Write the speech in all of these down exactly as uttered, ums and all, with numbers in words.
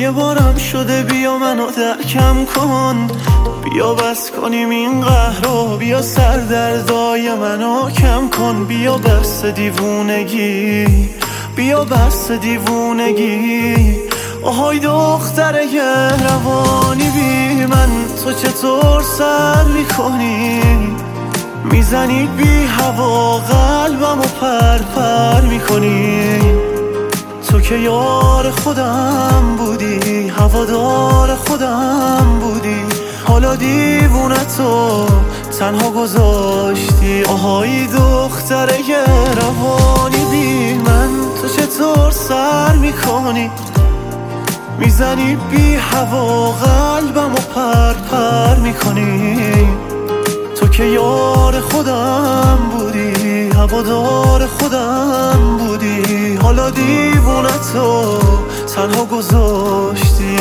یه بارم شده بیا منو درکم کن، بیا بس کنیم این قهر رو، بیا سردردای منو کم کن، بیا بس دیوونگی، بیا بس دیوونگی. آهای دختر روانی بی من تو چطور سر میکنی؟ میزنی بی هوا قلبمو پر پر میکنی. تو که یار خودم بودی، هوادار خودم بودی، حالا دیوونتو تنها گذاشتی. آهای دختر روانی بی من تو چطور سر میکنی؟ میزنی بی هوا قلبمو پر پر میکنی. تو که یار خودم بودی، هوادار خودم بودی، حالا دیوونتو تنها گذاشتی.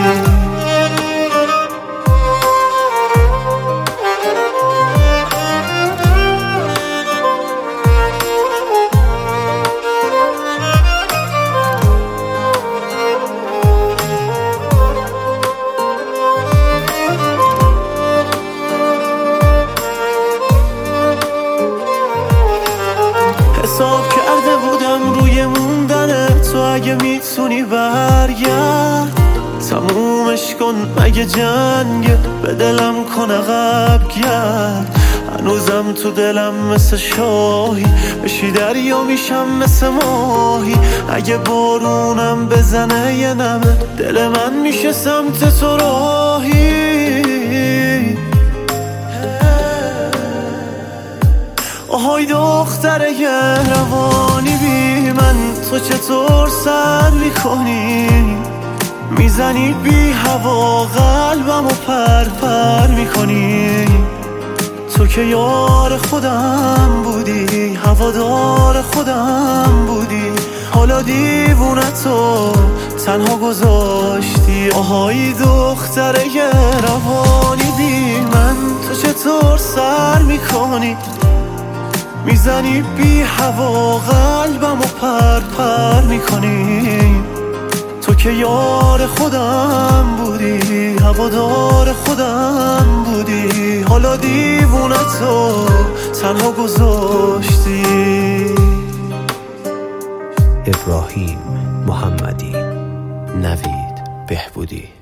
حساب کرده بودم روی موندن تو، اگه میتونی برگرد تمومش کن، مگه جنگ به دلم کن عقب گرد. هنوزم تو دلم مثل شاهی، بشی دریا میشم مثل ماهی. اگه بارونم بزنه یه نمه دل من میشه سمت تو راهی. آهای دختر روانی بی من تو چطور سر میکنی؟ میزنی بی هوا قلبمو پر پر میکنی. تو که یار خودم بودی، هوادار خودم بودی، حالا دیوونتو تنها گذاشتی. آهای دختر روانی بی من تو چطور سر میکنی؟ میزنی بی هوا قلبمو پر پر میکنی. تو که یار خودم بودی، هوادار خودم بودی، حالا دیوونتو تنها گذاشتی. ابراهیم محمدی، نوید بهبودی.